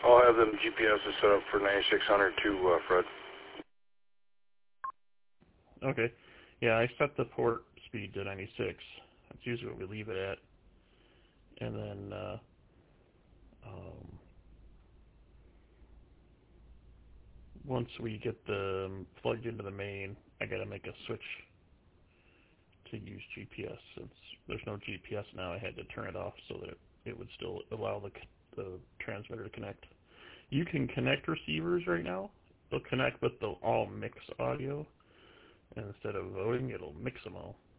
I'll have them GPSs set up for 9600 too, Fred. Okay. Yeah, I set the port speed to 96. That's usually what we leave it at. And then once we get them plugged into the main, I got to make a switch to use GPS. Since there's no GPS now, I had to turn it off so that it would still allow the transmitter to connect. You can connect receivers right now. They'll connect, but they'll all mix audio. And instead of voting, it'll mix them all.